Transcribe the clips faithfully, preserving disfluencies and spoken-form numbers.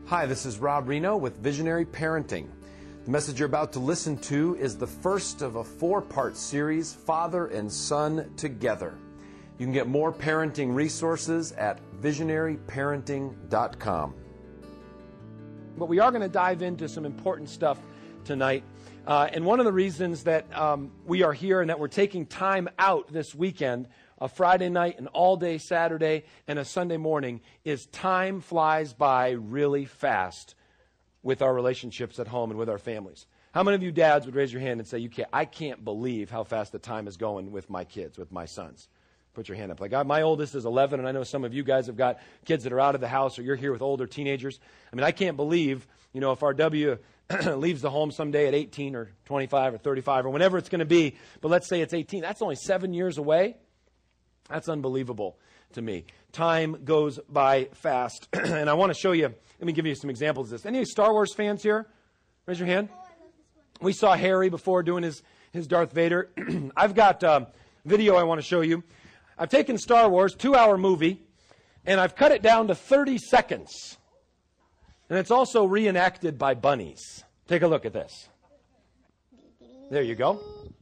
Hi, this is Rob Reno with Visionary Parenting. The message you're about to listen to is the first of a four-part series, Father and Son Together. You can get more parenting resources at visionary parenting dot com. But we are going to dive into some important stuff tonight. Uh, and one of the reasons that um, we are here and that we're taking time out this weekend, a Friday night, an all-day Saturday, and a Sunday morning, is time flies by really fast with our relationships at home and with our families. How many of you dads would raise your hand and say, "You can't, I can't believe how fast the time is going with my kids, with my sons"? Put your hand up. Like, I, my oldest is eleven, and I know some of you guys have got kids that are out of the house, or you're here with older teenagers. I mean, I can't believe, you know, if our W leaves the home someday at eighteen or twenty-five or thirty-five or whenever it's going to be, but let's say it's eighteen. That's only seven years away. That's unbelievable to me. Time goes by fast. And I want to show you, let me give you some examples of this. Any Star Wars fans here? Raise your hand. We saw Harry before doing his, his Darth Vader. I've got a video I want to show you. I've taken Star Wars, two-hour movie, and I've cut it down to thirty seconds. And it's also reenacted by bunnies. Take a look at this. There you go.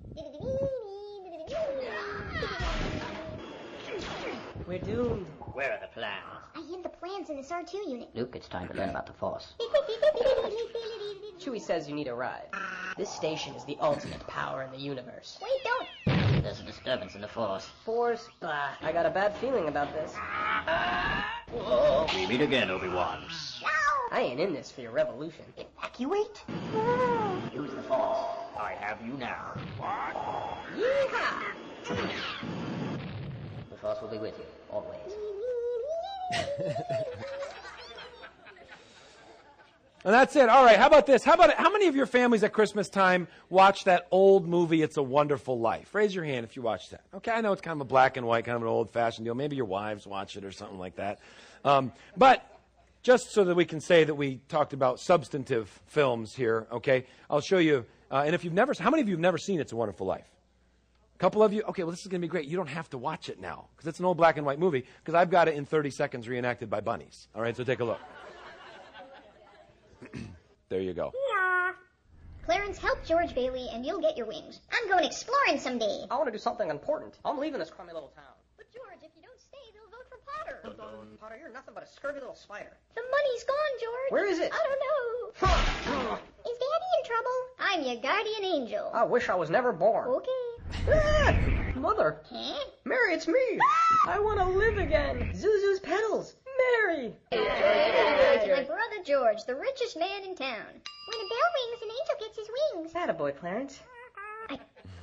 We're doomed. Where are the plans? I hid the plans in this R two unit. Luke, it's time to learn about the Force. Chewie says you need a ride. This station is the ultimate power in the universe. Wait, don't. There's a disturbance in the Force. Force? Bah, I got a bad feeling about this. Whoa. We meet again, Obi-Wan. I ain't in this for your revolution. Evacuate? Use the Force. I have you now. Yeehaw! The Force will be with you, always. And that's it. All right, how about this? How about it? How many of your families at Christmas time watch that old movie, It's a Wonderful Life? Raise your hand if you watch that. Okay, I know it's kind of a black and white, kind of an old-fashioned deal. Maybe your wives watch it or something like that. Um, but just so that we can say that we talked about substantive films here, okay, I'll show you. Uh, and if you've never, how many of you have never seen It's a Wonderful Life? A couple of you? Okay, well, this is going to be great. You don't have to watch it now because it's an old black and white movie because I've got it in thirty seconds reenacted by bunnies. All right, so take a look. There you go. Yeah. Clarence, help George Bailey and you'll get your wings. I'm going exploring someday. I want to do something important. I'm leaving this crummy little town. But George, if you don't stay, they'll vote for Potter. Dun, dun. Potter, you're nothing but a scurvy little spider. The money's gone, George. Where is it? I don't know. Is Daddy in trouble? I'm your guardian angel. I wish I was never born. Okay. Ah, Mother. Huh? Mary, it's me. I want to live again. Zuzu's petals. Mary. George, my brother George, the richest man in town. When a bell rings, an angel gets his wings. Attaboy, Clarence. I...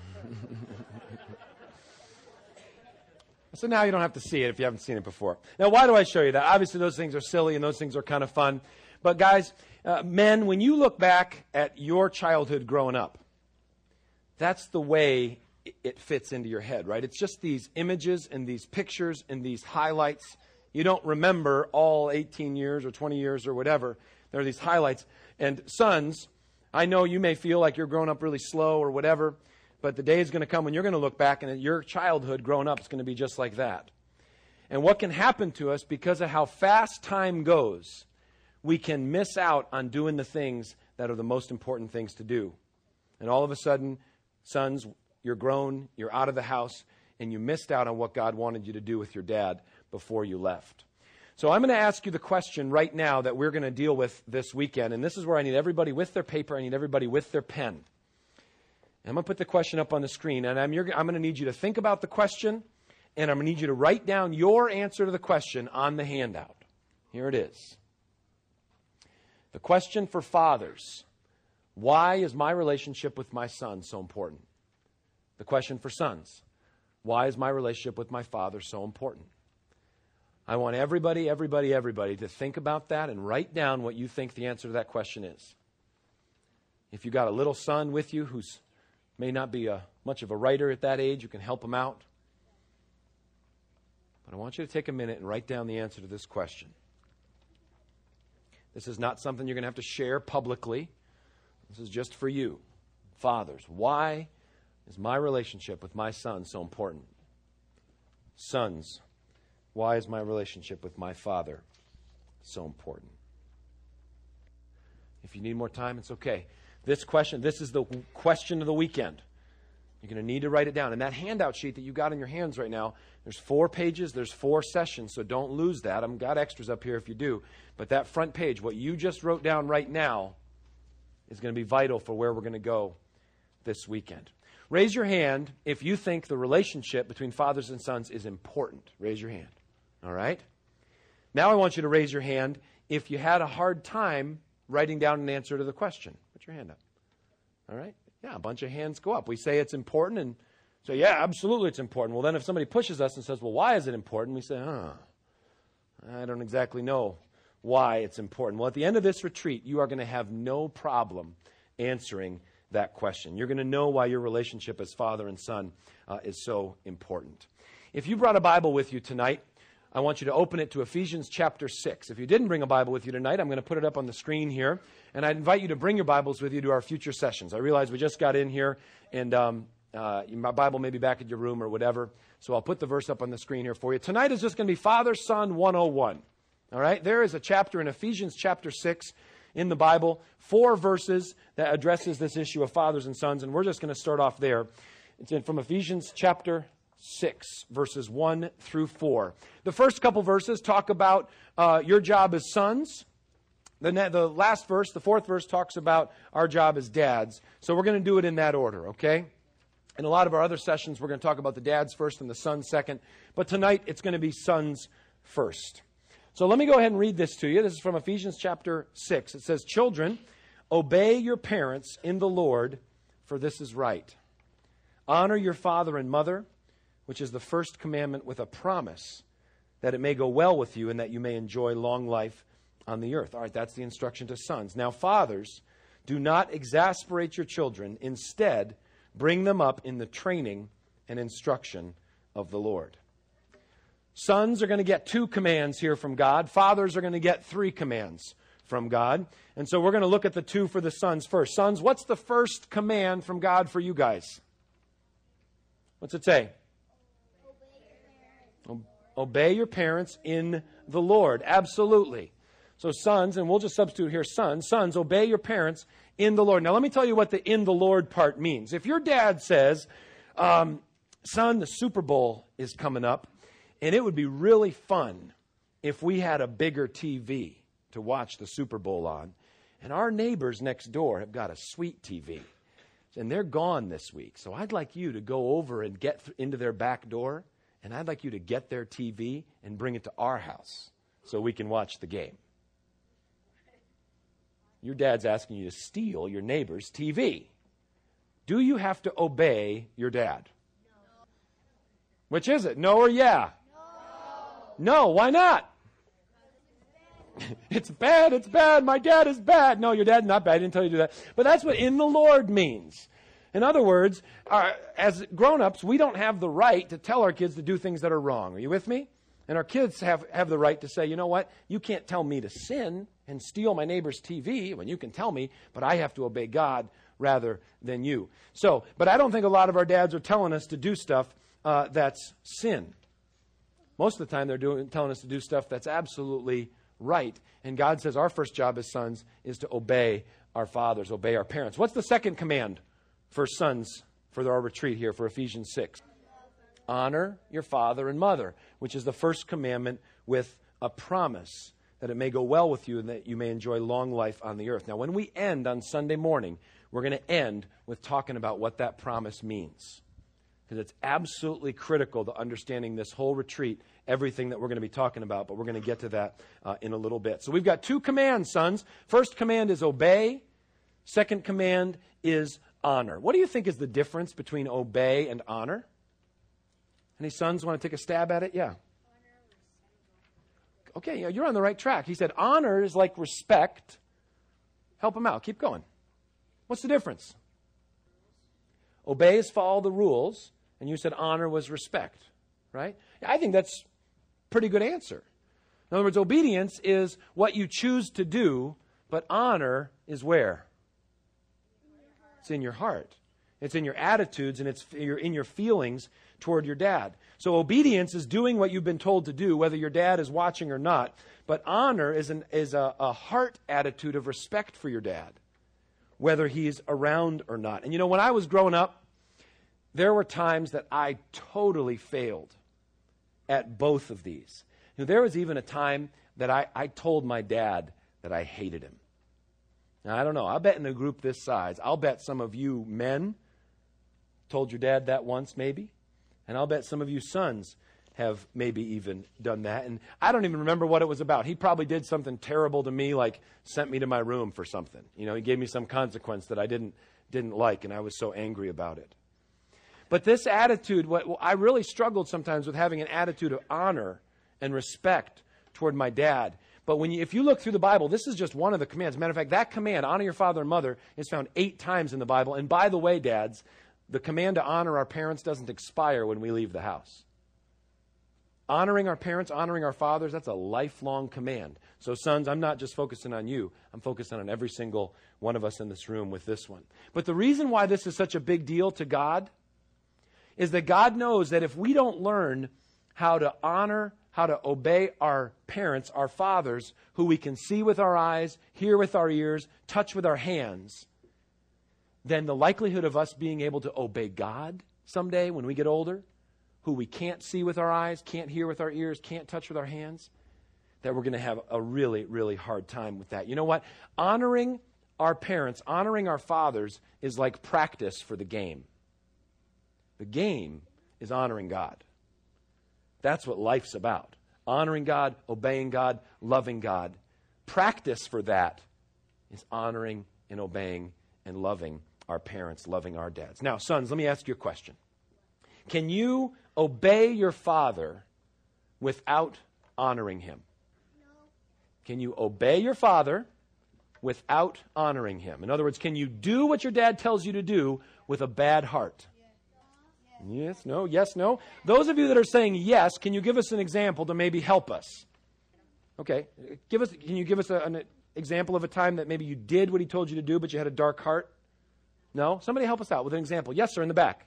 So now you don't have to see it if you haven't seen it before. Now, why do I show you that? Obviously, those things are silly and those things are kind of fun. But guys, uh, men, when you look back at your childhood growing up, that's the way it fits into your head, right? It's just these images and these pictures and these highlights. You don't remember all eighteen years or twenty years or whatever. There are these highlights. And sons, I know you may feel like you're growing up really slow or whatever, but the day is going to come when you're going to look back and your childhood growing up is going to be just like that. And what can happen to us because of how fast time goes, we can miss out on doing the things that are the most important things to do. And all of a sudden, sons, you're grown, you're out of the house, and you missed out on what God wanted you to do with your dad before you left. So I'm going to ask you the question right now that we're going to deal with this weekend. And this is where I need everybody with their paper. I need everybody with their pen. I'm going to put the question up on the screen. And I'm, I'm going to need you to think about the question. And I'm going to need you to write down your answer to the question on the handout. Here it is. The question for fathers. Why is my relationship with my son so important? The question for sons. Why is my relationship with my father so important? I want everybody, everybody, everybody to think about that and write down what you think the answer to that question is. If you've got a little son with you who's may not be a, much of a writer at that age, you can help him out. But I want you to take a minute and write down the answer to this question. This is not something you're going to have to share publicly. This is just for you. Fathers, why is my relationship with my son so important? Sons, why is my relationship with my father so important? If you need more time, it's okay. This question, this is the question of the weekend. You're going to need to write it down. And that handout sheet that you got in your hands right now, there's four pages, there's four sessions, so don't lose that. I've got extras up here if you do. But that front page, what you just wrote down right now, is going to be vital for where we're going to go this weekend. Raise your hand if you think the relationship between fathers and sons is important. Raise your hand. All right? Now I want you to raise your hand if you had a hard time writing down an answer to the question. Put your hand up. All right? Yeah, a bunch of hands go up. We say it's important and say, yeah, absolutely it's important. Well, then if somebody pushes us and says, well, why is it important? We say, huh, I don't exactly know why it's important. Well, at the end of this retreat, you are going to have no problem answering that question. You're going to know why your relationship as father and son uh, is so important. If you brought a Bible with you tonight, I want you to open it to Ephesians chapter six. If you didn't bring a Bible with you tonight, I'm going to put it up on the screen here. And I invite you to bring your Bibles with you to our future sessions. I realize we just got in here, and um, uh, my Bible may be back at your room or whatever. So I'll put the verse up on the screen here for you. Tonight is just going to be Father, Son one oh one. All right? There is a chapter in Ephesians chapter six in the Bible, four verses that addresses this issue of fathers and sons. And we're just going to start off there. It's in, from Ephesians chapter six, verses one through four. The first couple verses talk about uh, your job as sons. The, the last verse, the fourth verse, talks about our job as dads. So we're going to do it in that order, okay? In a lot of our other sessions, we're going to talk about the dads first and the sons second. But tonight, it's going to be sons first. So let me go ahead and read this to you. This is from Ephesians chapter six. It says, "Children, obey your parents in the Lord, for this is right. Honor your father and mother, which is the first commandment with a promise, that it may go well with you and that you may enjoy long life on the earth." All right, that's the instruction to sons. "Now, fathers, do not exasperate your children. Instead, bring them up in the training and instruction of the Lord." Sons are going to get two commands here from God. Fathers are going to get three commands from God. And so we're going to look at the two for the sons first. Sons, what's the first command from God for you guys? What's it say? Obey your parents in the Lord. Absolutely. So sons, and we'll just substitute here sons. Sons, obey your parents in the Lord. Now let me tell you what the in the Lord part means. If your dad says, um, son, the Super Bowl is coming up, and it would be really fun if we had a bigger T V to watch the Super Bowl on, and our neighbors next door have got a sweet T V, and they're gone this week. So I'd like you to go over and get th- into their back door, and I'd like you to get their T V and bring it to our house so we can watch the game. Your dad's asking you to steal your neighbor's T V. Do you have to obey your dad? No. Which is it? No or yeah? No. No, why not? It's bad, it's bad, my dad is bad. No, your dad's not bad, I didn't tell you to do that. But that's what in the Lord means. In other words, our, as grown-ups, we don't have the right to tell our kids to do things that are wrong. Are you with me? And our kids have, have the right to say, you know what, you can't tell me to sin and steal my neighbor's T V when you can tell me, but I have to obey God rather than you. So, but I don't think a lot of our dads are telling us to do stuff uh, that's sin. Most of the time they're doing, telling us to do stuff that's absolutely right. And God says our first job as sons is to obey our fathers, obey our parents. What's the second command for sons for our retreat here for Ephesians six? Honor your father and mother, which is the first commandment with a promise that it may go well with you and that you may enjoy long life on the earth. Now, when we end on Sunday morning, we're going to end with talking about what that promise means, because it's absolutely critical to understanding this whole retreat, everything that we're going to be talking about, but we're going to get to that uh, in a little bit. So we've got two commands, sons. First command is obey. Second command is honor. What do you think is the difference between obey and honor? Any sons want to take a stab at it? Yeah. Okay, yeah, you're on the right track. He said honor is like respect. Help him out. Keep going. What's the difference? Obey is follow the rules, and you said honor was respect, right? I think that's a pretty good answer. In other words, obedience is what you choose to do, but honor is where? It's in your heart. It's in your attitudes, and it's in your feelings toward your dad. So obedience is doing what you've been told to do, whether your dad is watching or not. But But honor is, an, is a, a heart attitude of respect for your dad, whether he's around or not. And you know, when I was growing up, there were times that I totally failed at both of these. You know, there was even a time that I, I told my dad that I hated him. Now, I don't know. I'll bet in a group this size, I'll bet some of you men told your dad that once maybe. And I'll bet some of you sons have maybe even done that. And I don't even remember what it was about. He probably did something terrible to me, like sent me to my room for something. You know, he gave me some consequence that I didn't didn't like, and I was so angry about it. But this attitude, what, well, I really struggled sometimes with having an attitude of honor and respect toward my dad. But when you, if you look through the Bible, this is just one of the commands. Matter of fact, that command, honor your father and mother, is found eight times in the Bible. And by the way, dads, the command to honor our parents doesn't expire when we leave the house. Honoring our parents, honoring our fathers, that's a lifelong command. So sons, I'm not just focusing on you. I'm focusing on every single one of us in this room with this one. But the reason why this is such a big deal to God is that God knows that if we don't learn how to honor, how to obey our parents, our fathers, who we can see with our eyes, hear with our ears, touch with our hands, then the likelihood of us being able to obey God someday when we get older, who we can't see with our eyes, can't hear with our ears, can't touch with our hands, that we're going to have a really, really hard time with that. You know what? Honoring our parents, honoring our fathers is like practice for the game. The game is honoring God. That's what life's about. Honoring God, obeying God, loving God. Practice for that is honoring and obeying and loving our parents, loving our dads. Now, sons, let me ask you a question. Can you obey your father without honoring him? No. Can you obey your father without honoring him? In other words, can you do what your dad tells you to do with a bad heart? Yes, no, yes, no. Those of you that are saying yes, can you give us an example to maybe help us? Okay, give us. Can you give us a, an example of a time that maybe you did what he told you to do, but you had a dark heart? No? Somebody help us out with an example. Yes, sir, in the back.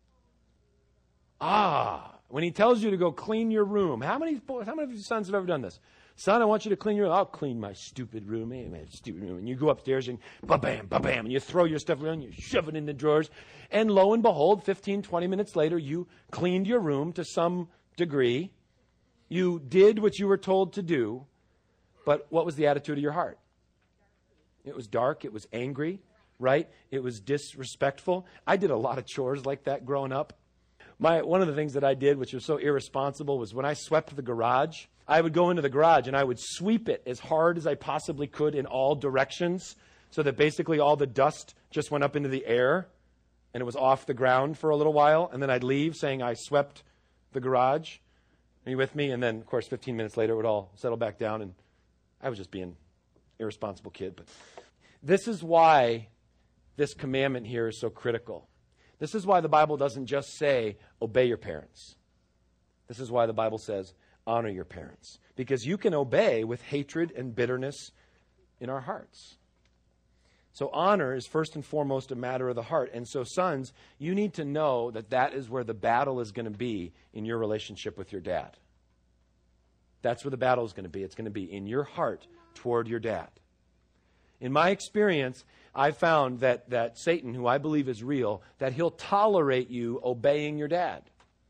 Ah, when he tells you to go clean your room. How many boys, how many of your sons have ever done this? Son, I want you to clean your room. I'll clean my stupid room. Hey, my stupid room. And you go upstairs and ba-bam, ba-bam, and you throw your stuff around, you shove it in the drawers. And lo and behold, fifteen, twenty minutes later, you cleaned your room to some degree. You did what you were told to do. But what was the attitude of your heart? It was dark. It was angry, right? It was disrespectful. I did a lot of chores like that growing up. My, one of the things that I did, which was so irresponsible, was when I swept the garage, I would go into the garage and I would sweep it as hard as I possibly could in all directions so that basically all the dust just went up into the air and it was off the ground for a little while. And then I'd leave saying I swept the garage. Are you with me? And then, of course, fifteen minutes later, it would all settle back down. And I was just being an irresponsible kid. But this is why this commandment here is so critical. This is why the Bible doesn't just say, obey your parents. This is why the Bible says, honor your parents. Because you can obey with hatred and bitterness in our hearts. So honor is first and foremost a matter of the heart. And so sons, you need to know that that is where the battle is going to be in your relationship with your dad. That's where the battle is going to be. It's going to be in your heart toward your dad. In my experience, I found that, that Satan, who I believe is real, that he'll tolerate you obeying your dad.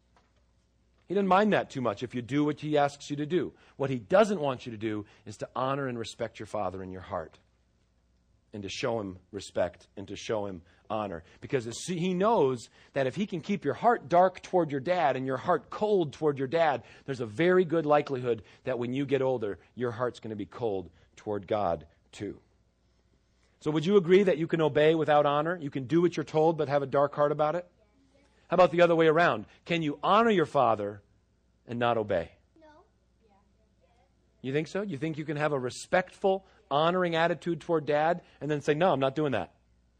He doesn't mind that too much if you do what he asks you to do. What he doesn't want you to do is to honor and respect your father in your heart. And to show him respect and to show him honor. Because he knows that if he can keep your heart dark toward your dad and your heart cold toward your dad, there's a very good likelihood that when you get older, your heart's going to be cold toward God too. So would you agree that you can obey without honor? You can do what you're told but have a dark heart about it? How about the other way around? Can you honor your father and not obey? No. You think so? You think you can have a respectful, honoring attitude toward dad and then say, no, I'm not doing that?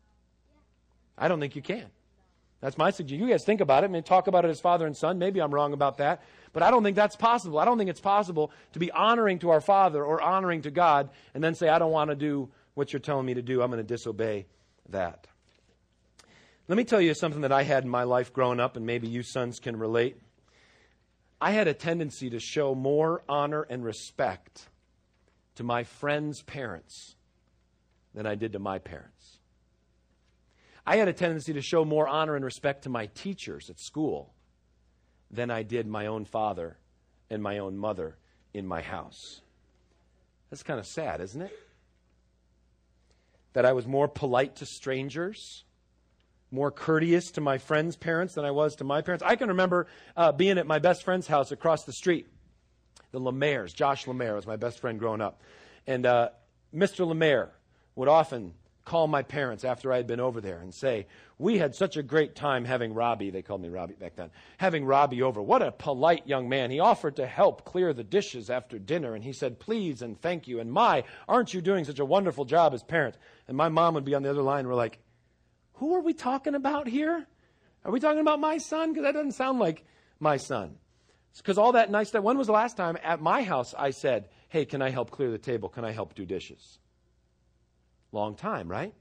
I don't think you can. That's my suggestion. You guys think about it. I mean, talk about it as father and son. Maybe I'm wrong about that. But I don't think that's possible. I don't think it's possible to be honoring to our father or honoring to God and then say, I don't want to do what you're telling me to do. I'm going to disobey that. Let me tell you something that I had in my life growing up, and maybe you sons can relate. I had a tendency to show more honor and respect to my friends' parents than I did to my parents. I had a tendency to show more honor and respect to my teachers at school than I did my own father and my own mother in my house. That's kind of sad, isn't it? That I was more polite to strangers, more courteous to my friends' parents than I was to my parents. I can remember uh, being at my best friend's house across the street. The Lemaire's, Josh Lemaire was my best friend growing up. And uh, Mister Lemaire would often call my parents after I had been over there and say, we had such a great time having Robbie, they called me Robbie back then, having Robbie over. What a polite young man. He offered to help clear the dishes after dinner, and he said, please and thank you. And my, aren't you doing such a wonderful job as parents? And my mom would be on the other line, and we're like, who are we talking about here? Are we talking about my son? Because that doesn't sound like my son. Because all that nice stuff. When was the last time at my house I said, hey, can I help clear the table? Can I help do dishes? Long time, right?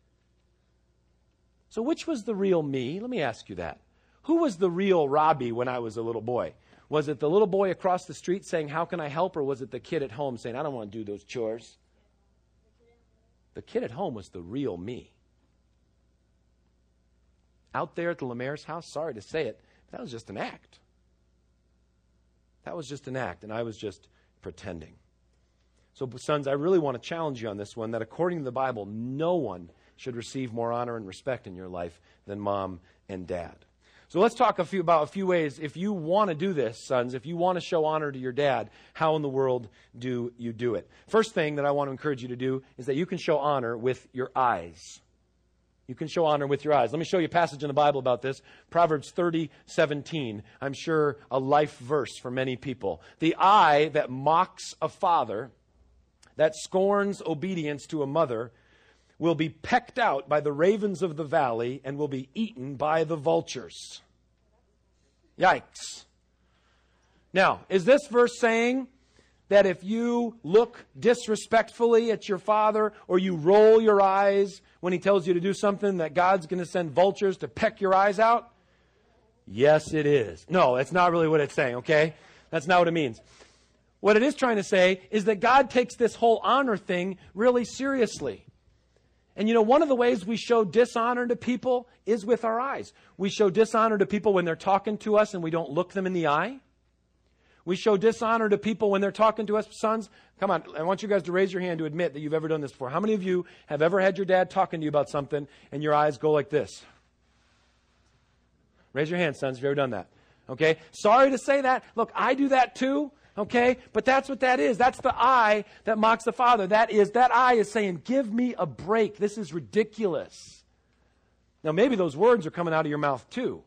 So which was the real me? Let me ask you that. Who was the real Robbie when I was a little boy? Was it the little boy across the street saying, how can I help? Or was it the kid at home saying, I don't want to do those chores? The kid at home was the real me. Out there at the Lemaire's house, sorry to say it, that was just an act. That was just an act, and I was just pretending. So, sons, I really want to challenge you on this one, that according to the Bible, no one should receive more honor and respect in your life than mom and dad. So let's talk a few about a few ways, if you want to do this, sons, if you want to show honor to your dad, how in the world do you do it? First thing that I want to encourage you to do is that you can show honor with your eyes. You can show honor with your eyes. Let me show you a passage in the Bible about this. Proverbs thirty seventeen. I'm sure a life verse for many people. The eye that mocks a father, that scorns obedience to a mother, will be pecked out by the ravens of the valley and will be eaten by the vultures. Yikes. Now, is this verse saying that if you look disrespectfully at your father or you roll your eyes when he tells you to do something, that God's going to send vultures to peck your eyes out? Yes, it is. No, that's not really what it's saying, okay? That's not what it means. What it is trying to say is that God takes this whole honor thing really seriously. And you know, one of the ways we show dishonor to people is with our eyes. We show dishonor to people when they're talking to us and we don't look them in the eye. We show dishonor to people when they're talking to us. Sons, come on, I want you guys to raise your hand to admit that you've ever done this before. How many of you have ever had your dad talking to you about something and your eyes go like this? Raise your hand, sons, if you've ever done that. Okay? Sorry to say that. Look, I do that too. Okay? But that's what that is. That's the eye that mocks the father. That is, that eye is saying, give me a break. This is ridiculous. Now, maybe those words are coming out of your mouth too.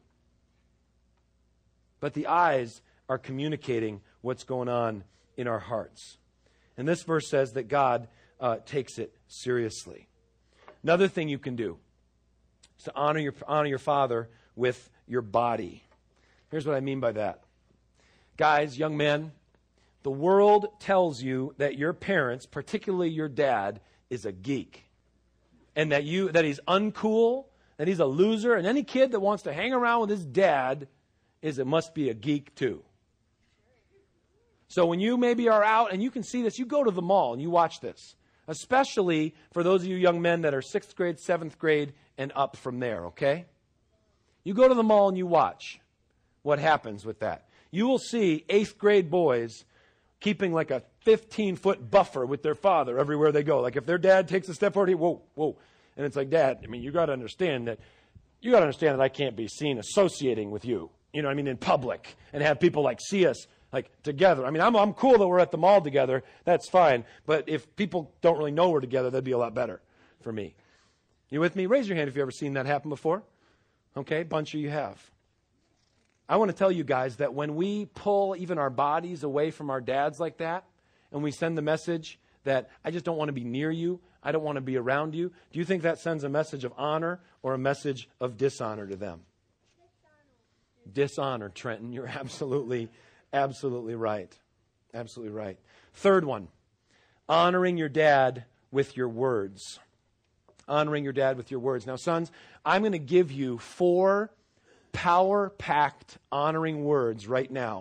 But the eyes are communicating what's going on in our hearts. And this verse says that God uh, takes it seriously. Another thing you can do is to honor your, honor your father with your body. Here's what I mean by that. Guys, young men, the world tells you that your parents, particularly your dad, is a geek. And that you that he's uncool, that he's a loser, and any kid that wants to hang around with his dad is it must be a geek too. So when you maybe are out and you can see this, you go to the mall and you watch this. Especially for those of you young men that are sixth grade, seventh grade, and up from there, okay? You go to the mall and you watch what happens with that. You will see eighth grade boys keeping like a fifteen-foot buffer with their father everywhere they go. Like if their dad takes a step forward, he, whoa, whoa. And it's like, Dad, I mean, you got to understand that, you got to understand that I can't be seen associating with you, you know what I mean, in public and have people like see us like together. I mean, I'm, I'm cool that we're at the mall together. That's fine. But if people don't really know we're together, that'd be a lot better for me. You with me? Raise your hand if you've ever seen that happen before. Okay, bunch of you have. I want to tell you guys that when we pull even our bodies away from our dads like that, and we send the message that I just don't want to be near you, I don't want to be around you, do you think that sends a message of honor or a message of dishonor to them? Dishonor, dishonor Trenton. You're absolutely, absolutely right. Absolutely right. Third one, honoring your dad with your words. Honoring your dad with your words. Now, sons, I'm going to give you four power-packed honoring words right now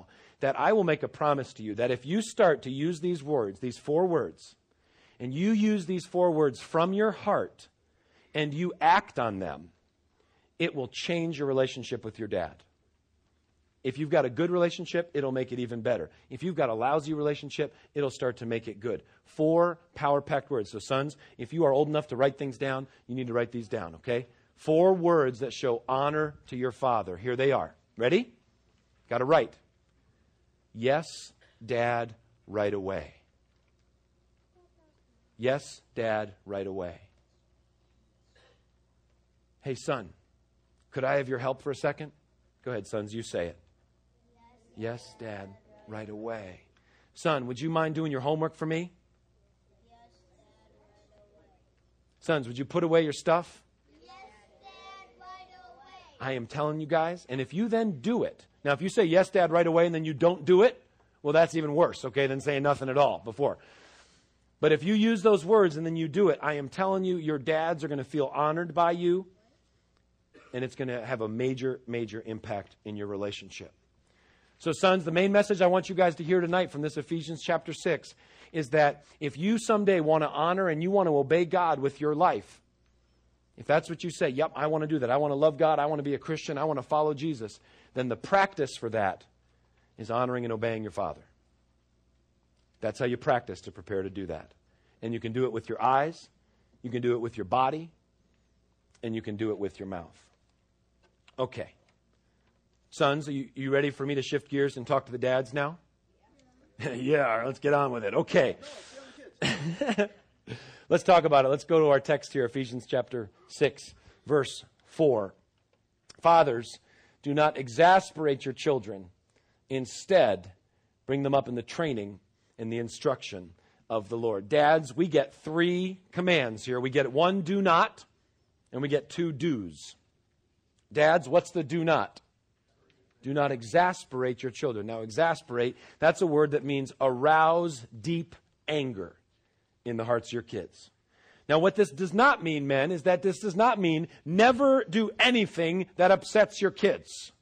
that I will make a promise to you that if you start to use these words, these four words, and you use these four words from your heart and you act on them, it will change your relationship with your dad. If you've got a good relationship, it'll make it even better. If you've got a lousy relationship, it'll start to make it good. Four power-packed words. So sons, if you are old enough to write things down, you need to write these down, okay? Four words that show honor to your father. Here they are. Ready? Got to write. Yes, Dad, right away. Yes, Dad, right away. Hey, son, could I have your help for a second? Go ahead, sons, you say it. Yes, yes, Dad, right away. Son, would you mind doing your homework for me? Yes, Dad, right away. Sons, would you put away your stuff? Yes, Dad, right away. I am telling you guys, and if you then do it. Now, if you say, yes, Dad, right away, and then you don't do it, well, that's even worse, okay, than saying nothing at all before. But if you use those words and then you do it, I am telling you, your dads are going to feel honored by you, and it's going to have a major, major impact in your relationship. So, sons, the main message I want you guys to hear tonight from this Ephesians chapter six is that if you someday want to honor and you want to obey God with your life, if that's what you say, yep, I want to do that. I want to love God. I want to be a Christian. I want to follow Jesus. Then the practice for that is honoring and obeying your father. That's how you practice to prepare to do that. And you can do it with your eyes. You can do it with your body. And you can do it with your mouth. Okay. Sons, are you, you ready for me to shift gears and talk to the dads now? Yeah, yeah, let's get on with it. Okay. Let's talk about it. Let's go to our text here, Ephesians chapter six, verse four. Fathers, do not exasperate your children. Instead, bring them up in the training and the instruction of the Lord. Dads, we get three commands here. We get one, do not, and we get two, do's. Dads, what's the do not? Do not exasperate your children. Now, exasperate, that's a word that means arouse deep anger in the hearts of your kids. Now, what this does not mean, men, is that this does not mean never do anything that upsets your kids.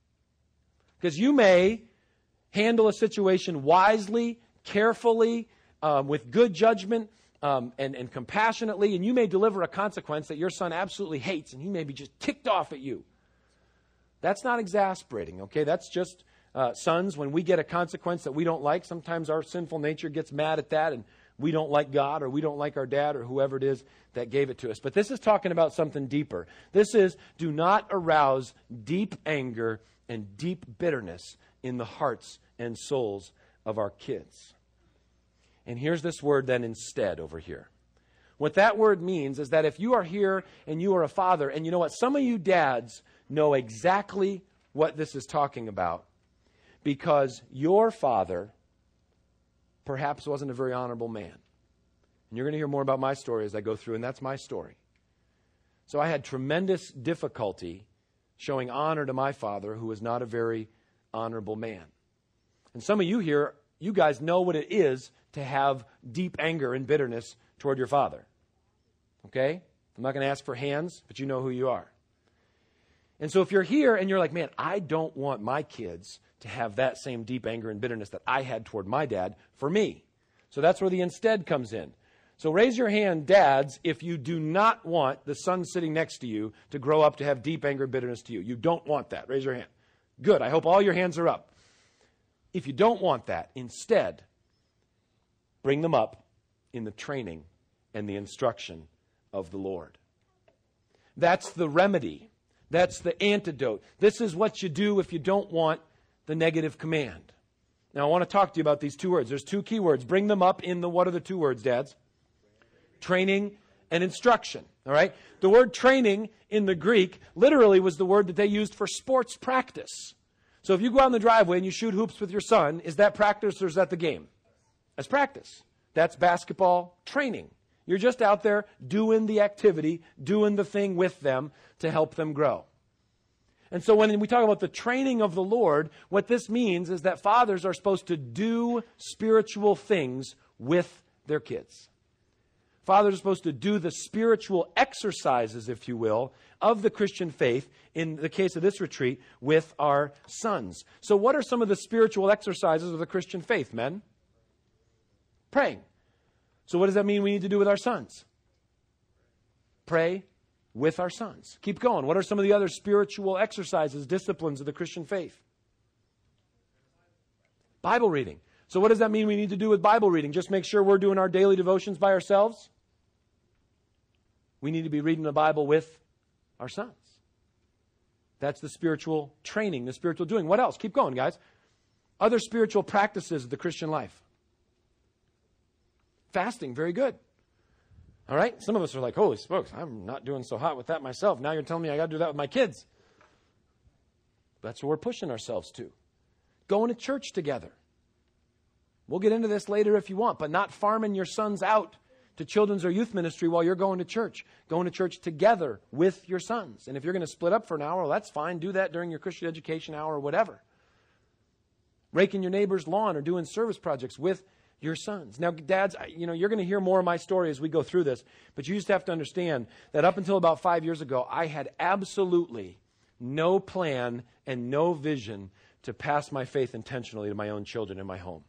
Because you may handle a situation wisely, carefully, um, with good judgment, um, and, and compassionately, and you may deliver a consequence that your son absolutely hates, and he may be just ticked off at you. That's not exasperating, okay? That's just, uh, sons, when we get a consequence that we don't like, sometimes our sinful nature gets mad at that, and we don't like God, or we don't like our dad, or whoever it is that gave it to us. But this is talking about something deeper. This is, do not arouse deep anger and deep bitterness in the hearts and souls of our kids. And here's this word then, instead, over here. What that word means is that if you are here and you are a father, and you know what, some of you dads know exactly what this is talking about, because your father perhaps wasn't a very honorable man. And you're going to hear more about my story as I go through, and that's my story. So I had tremendous difficulty showing honor to my father, who was not a very honorable man. And some of you here, you guys know what it is to have deep anger and bitterness toward your father. Okay? I'm not going to ask for hands, but you know who you are. And so if you're here and you're like, man, I don't want my kids to have that same deep anger and bitterness that I had toward my dad for me. So that's where the instead comes in. So raise your hand, dads, if you do not want the son sitting next to you to grow up to have deep anger and bitterness to you. You don't want that. Raise your hand. Good. I hope all your hands are up. If you don't want that, instead, bring them up in the training and the instruction of the Lord. That's the remedy. That's the antidote. This is what you do if you don't want the negative command. Now, I want to talk to you about these two words. There's two key words. Bring them up in the, what are the two words, dads? Training and instruction. All right? The word training in the Greek literally was the word that they used for sports practice. So if you go out in the driveway and you shoot hoops with your son, is that practice or is that the game? That's practice. That's basketball training. You're just out there doing the activity, doing the thing with them to help them grow. And so when we talk about the training of the Lord, what this means is that fathers are supposed to do spiritual things with their kids. Fathers are supposed to do the spiritual exercises, if you will, of the Christian faith, in the case of this retreat, with our sons. So what are some of the spiritual exercises of the Christian faith, men? Praying. So what does that mean we need to do with our sons? Pray with our sons. Keep going. What are some of the other spiritual exercises, disciplines of the Christian faith? Bible reading. So what does that mean we need to do with Bible reading? Just make sure we're doing our daily devotions by ourselves? We need to be reading the Bible with our sons. That's the spiritual training, the spiritual doing. What else? Keep going, guys. Other spiritual practices of the Christian life. Fasting, very good. All right? Some of us are like, holy smokes, I'm not doing so hot with that myself. Now you're telling me I got to do that with my kids. That's what we're pushing ourselves to. Going to church together. We'll get into this later if you want, but not farming your sons out to children's or youth ministry while you're going to church. Going to church together with your sons. And if you're going to split up for an hour, well, that's fine. Do that during your Christian education hour or whatever. Raking your neighbor's lawn or doing service projects with your sons. Now, dads, you know, you're going to hear more of my story as we go through this, but you just have to understand that up until about five years ago, I had absolutely no plan and no vision to pass my faith intentionally to my own children in my home.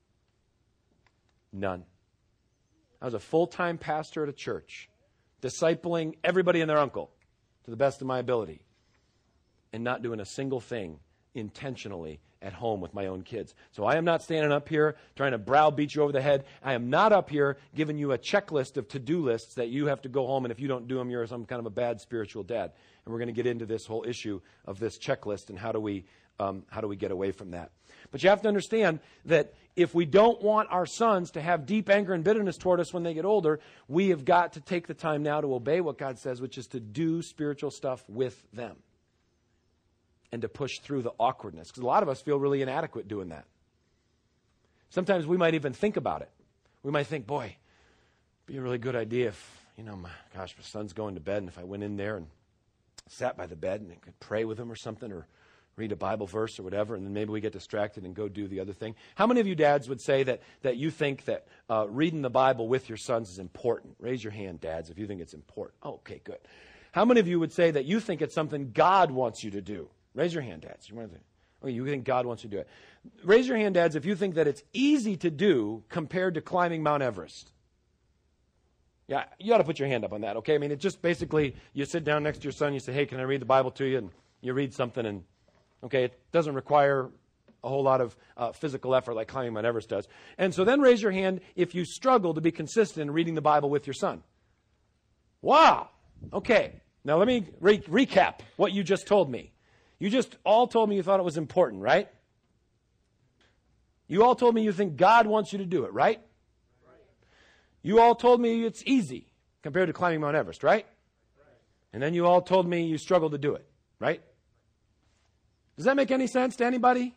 None. I was a full-time pastor at a church, discipling everybody and their uncle to the best of my ability, and not doing a single thing intentionally at home with my own kids. So I am not standing up here trying to browbeat you over the head. I am not up here giving you a checklist of to-do lists that you have to go home, and if you don't do them, you're some kind of a bad spiritual dad. And we're going to get into this whole issue of this checklist and how do we um, how do we get away from that. But you have to understand that if we don't want our sons to have deep anger and bitterness toward us when they get older, we have got to take the time now to obey what God says, which is to do spiritual stuff with them and to push through the awkwardness. Because a lot of us feel really inadequate doing that. Sometimes we might even think about it. We might think, boy, it'd be a really good idea if, you know, my gosh, my son's going to bed, and if I went in there and sat by the bed and I could pray with him or something, or read a Bible verse or whatever, and then maybe we get distracted and go do the other thing. How many of you dads would say that that you think that uh, reading the Bible with your sons is important? Raise your hand, dads, if you think it's important. Oh, okay, good. How many of you would say that you think it's something God wants you to do? Raise your hand, dads. You want to, oh, you think God wants you to do it. Raise your hand, dads, if you think that it's easy to do compared to climbing Mount Everest. Yeah, you ought to put your hand up on that, okay? I mean, it's just basically you sit down next to your son, you say, hey, can I read the Bible to you? And you read something, and okay, it doesn't require a whole lot of uh, physical effort like climbing Mount Everest does. And so then raise your hand if you struggle to be consistent in reading the Bible with your son. Wow. Okay. Now let me re- recap what you just told me. You just all told me you thought it was important, right? You all told me you think God wants you to do it, right? You all told me it's easy compared to climbing Mount Everest, right? And then you all told me you struggle to do it, right? Does that make any sense to anybody?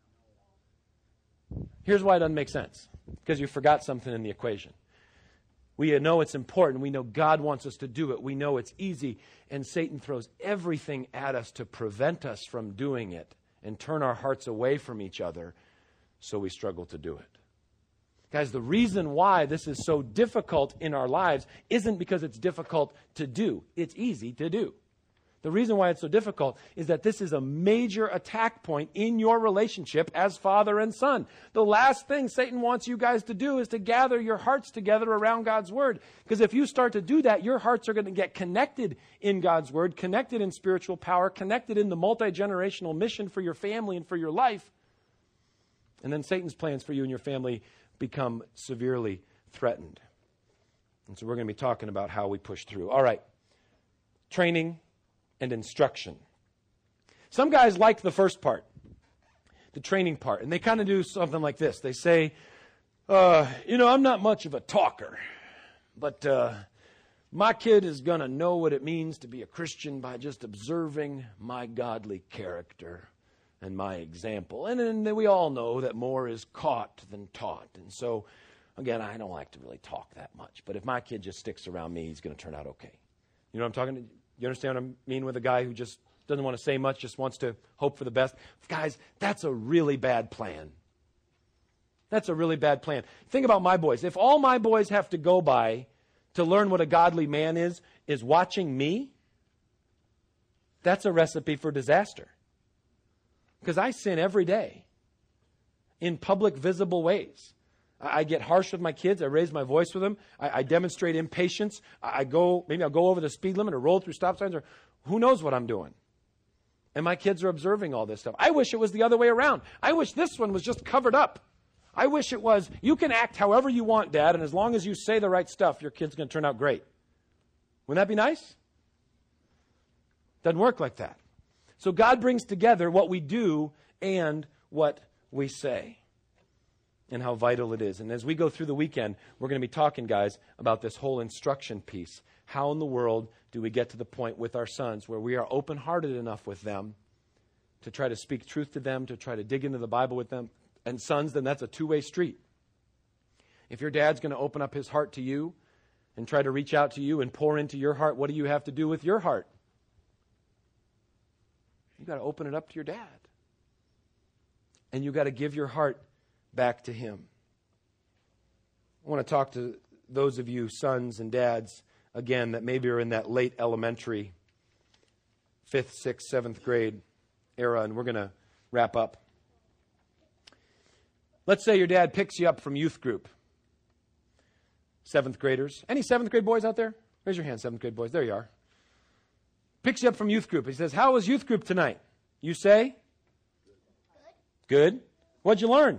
Here's why it doesn't make sense. Because you forgot something in the equation. We know it's important. We know God wants us to do it. We know it's easy. And Satan throws everything at us to prevent us from doing it and turn our hearts away from each other, so we struggle to do it. Guys, the reason why this is so difficult in our lives isn't because it's difficult to do. It's easy to do. The reason why it's so difficult is that this is a major attack point in your relationship as father and son. The last thing Satan wants you guys to do is to gather your hearts together around God's Word. Because if you start to do that, your hearts are going to get connected in God's Word, connected in spiritual power, connected in the multi-generational mission for your family and for your life. And then Satan's plans for you and your family become severely threatened. And so we're going to be talking about how we push through. All right. Training and instruction. Some guys like the first part, the training part, and they kind of do something like this. They say, uh, you know, I'm not much of a talker, but uh, my kid is going to know what it means to be a Christian by just observing my godly character and my example. And then we all know that more is caught than taught. And so, again, I don't like to really talk that much, but if my kid just sticks around me, he's going to turn out okay. You know what I'm talking about? You understand what I mean with a guy who just doesn't want to say much, just wants to hope for the best? Guys, that's a really bad plan. That's a really bad plan. Think about my boys. If all my boys have to go by to learn what a godly man is, is watching me, that's a recipe for disaster. Because I sin every day in public, visible ways. I get harsh with my kids. I raise my voice with them. I, I demonstrate impatience. I, I go, maybe I'll go over the speed limit or roll through stop signs, or who knows what I'm doing. And my kids are observing all this stuff. I wish it was the other way around. I wish this one was just covered up. I wish it was, you can act however you want, Dad, and as long as you say the right stuff, your kid's going to turn out great. Wouldn't that be nice? Doesn't work like that. So God brings together what we do and what we say, and how vital it is. And as we go through the weekend, we're going to be talking, guys, about this whole instruction piece. How in the world do we get to the point with our sons where we are open-hearted enough with them to try to speak truth to them, to try to dig into the Bible with them? And sons, then that's a two-way street. If your dad's going to open up his heart to you and try to reach out to you and pour into your heart, what do you have to do with your heart? You've got to open it up to your dad. And you've got to give your heart back to him. I want to talk to those of you sons and dads, again, that maybe are in that late elementary, fifth, sixth, seventh grade era, and we're going to wrap up. Let's say your dad picks you up from youth group. Seventh graders. Any seventh grade boys out there? Raise your hand, seventh grade boys. There you are. Picks you up from youth group. He says, how was youth group tonight? You say? Good. Good. What'd you learn?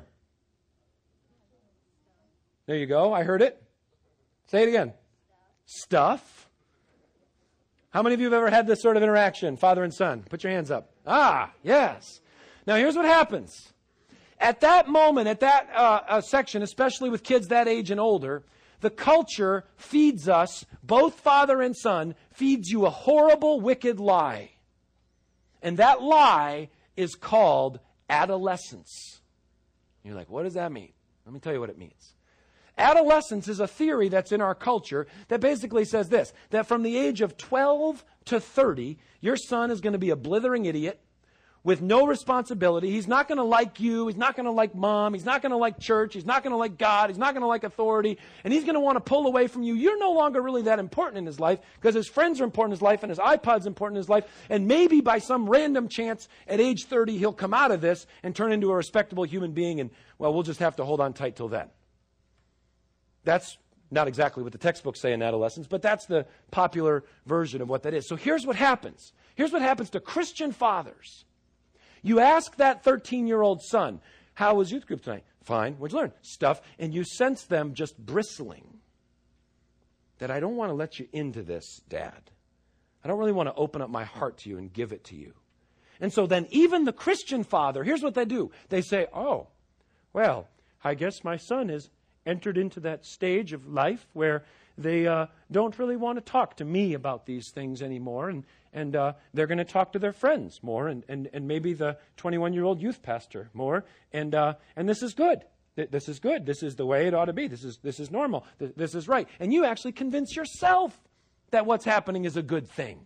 There you go. I heard it. Say it again. Stuff. How many of you have ever had this sort of interaction, father and son? Put your hands up. Ah, yes. Now here's what happens. At that moment, at that uh, uh, section, especially with kids that age and older, the culture feeds us, both father and son, feeds you a horrible, wicked lie. And that lie is called adolescence. You're like, what does that mean? Let me tell you what it means. Adolescence is a theory that's in our culture that basically says this, that from the age of twelve to thirty, your son is going to be a blithering idiot with no responsibility. He's not going to like you. He's not going to like mom. He's not going to like church. He's not going to like God. He's not going to like authority. And he's going to want to pull away from you. You're no longer really that important in his life because his friends are important in his life and his iPod's important in his life. And maybe by some random chance at age thirty, he'll come out of this and turn into a respectable human being. And, well, we'll just have to hold on tight till then. That's not exactly what the textbooks say in adolescence, but that's the popular version of what that is. So here's what happens. Here's what happens to Christian fathers. You ask that thirteen-year-old son, how was youth group tonight? Fine. What'd you learn? Stuff. And you sense them just bristling. That I don't want to let you into this, Dad. I don't really want to open up my heart to you and give it to you. And so then even the Christian father, here's what they do. They say, oh, well, I guess my son has entered into that stage of life where they uh, don't really want to talk to me about these things anymore, and and uh, they're going to talk to their friends more, and, and, and maybe the twenty-one-year-old youth pastor more, and uh, and this is good. This is good. This is the way it ought to be. This is this is normal. This, this is right. And you actually convince yourself that what's happening is a good thing.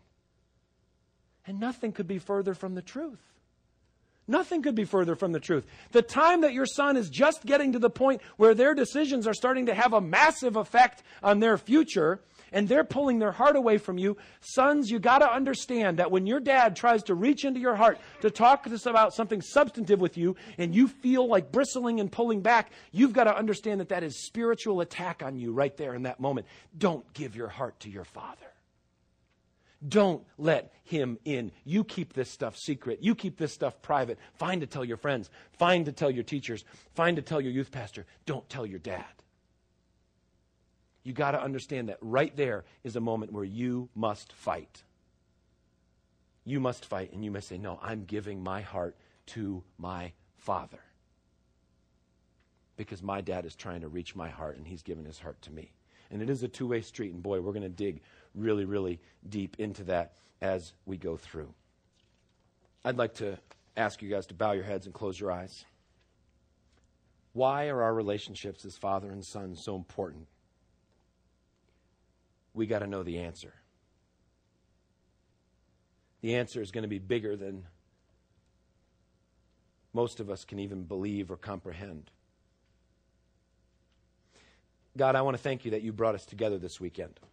And nothing could be further from the truth. Nothing could be further from the truth. The time that your son is just getting to the point where their decisions are starting to have a massive effect on their future, and they're pulling their heart away from you, sons, you got to understand that when your dad tries to reach into your heart to talk to us about something substantive with you, and you feel like bristling and pulling back, you've got to understand that that is spiritual attack on you right there in that moment. Don't give your heart to your father. Don't let him in. You keep this stuff secret. You keep this stuff private. Find to tell your friends. Find to tell your teachers. Find to tell your youth pastor. Don't tell your dad. You got to understand that right there is a moment where you must fight. You must fight, and you must say, no, I'm giving my heart to my father. Because my dad is trying to reach my heart, and he's giving his heart to me. And it is a two-way street, and boy, we're going to dig really, really deep into that as we go through. I'd like to ask you guys to bow your heads and close your eyes. Why are our relationships as father and son so important? We got to know the answer. The answer is going to be bigger than most of us can even believe or comprehend. God, I want to thank you that you brought us together this weekend.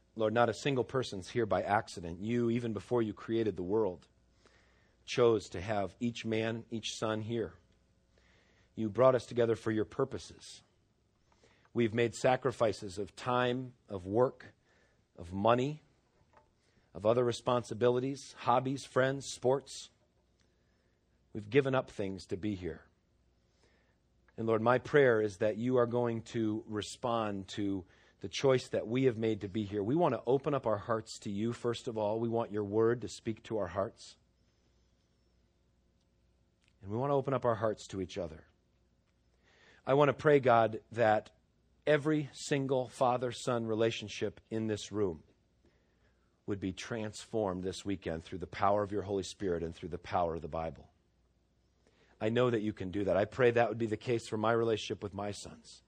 Lord, not a single person's here by accident. You, even before you created the world, chose to have each man, each son here. You brought us together for your purposes. We've made sacrifices of time, of work, of money, of other responsibilities, hobbies, friends, sports. We've given up things to be here. And Lord, my prayer is that you are going to respond to the choice that we have made to be here. We want to open up our hearts to you, first of all. We want your word to speak to our hearts. And we want to open up our hearts to each other. I want to pray, God, that every single father-son relationship in this room would be transformed this weekend through the power of your Holy Spirit and through the power of the Bible. I know that you can do that. I pray that would be the case for my relationship with my sons.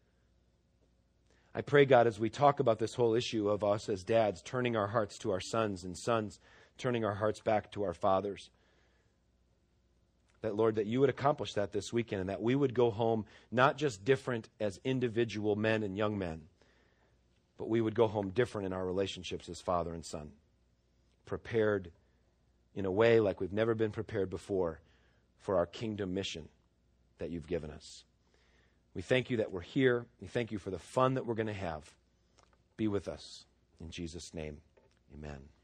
I pray, God, as we talk about this whole issue of us as dads turning our hearts to our sons and sons turning our hearts back to our fathers, that, Lord, that you would accomplish that this weekend and that we would go home not just different as individual men and young men, but we would go home different in our relationships as father and son, prepared in a way like we've never been prepared before for our kingdom mission that you've given us. We thank you that we're here. We thank you for the fun that we're going to have. Be with us. In Jesus' name, amen.